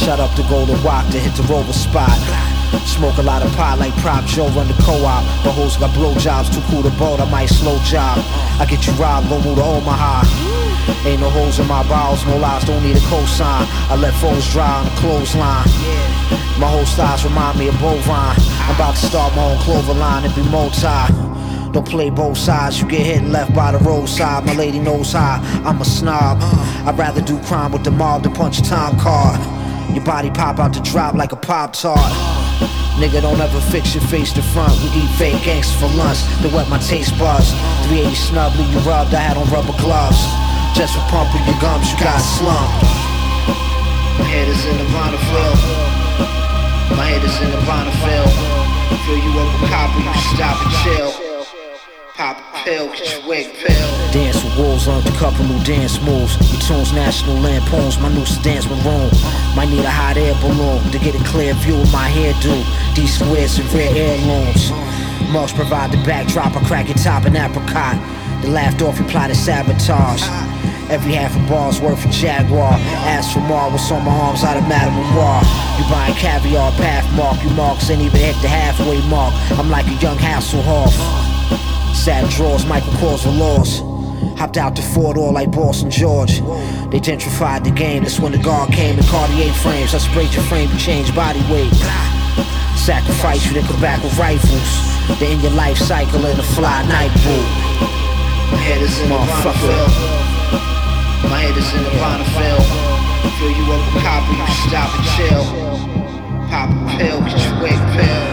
Shut up to Golden Walk to hit the Rover spot. Smoke a lot of pot like Prop Joe run the co-op. The hoes got blowjobs, too cool to boat, I might slow job. I get you robbed, gon' move to Omaha. Ain't no holes in my bowels, no lies, don't need a cosign. I let foes dry on the clothesline. My whole styles remind me of bovine. I'm about to start my own clover line and be multi. Don't play both sides, you get hit and left by the roadside. My lady knows how, I'm a snob. I'd rather do crime with the mob than punch a time card. Your body pop out the drop like a Pop-Tart. Nigga, don't ever fix your face to front. We eat fake gangsters for lunch, they wet my taste buds. 380 snub, leave you rubbed, I had on rubber gloves. Just for pumping your gums, you got slumped. My head is in the Bonneville. My head is in the Bonneville. Fill you up with copper, you stop and chill. Pop a pill, get your wig pill. Dance with wolves, learned a couple new dance moves. Your tunes, National Lampoons, my new dance maroon. Might need a hot air balloon to get a clear view of my hairdo. These squares and rare heirlooms. Mugs provide the backdrop, I crack your top and apricot. They laughed off, you plotted sabotage. Every half a bar's worth of Jaguar. Ask for more, what's on my arms out of Madame Noir. You buying caviar, pathmark. You marks ain't even hit the halfway mark. I'm like a young Hasselhoff. Sad drawers, Michael Kors were lost. Hopped out the Ford all like Boston George. They gentrified the game, that's when the guard came in Cartier frames. I sprayed your frame, you changed body weight. Sacrifice you to come back with rifles. They in your life cycle in a fly night boot. My head is in the Bonneville. My head is in the Bonneville. Fill you up with copper, you stop and chill. Pop a pill, get your wig pill.